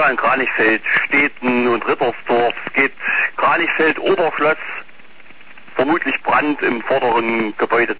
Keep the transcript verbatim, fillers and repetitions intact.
einmal in Kranichfeld, Städten und Rittersdorf. Es geht Kranichfeld, Oberschloss, vermutlich Brand im vorderen Gebäude.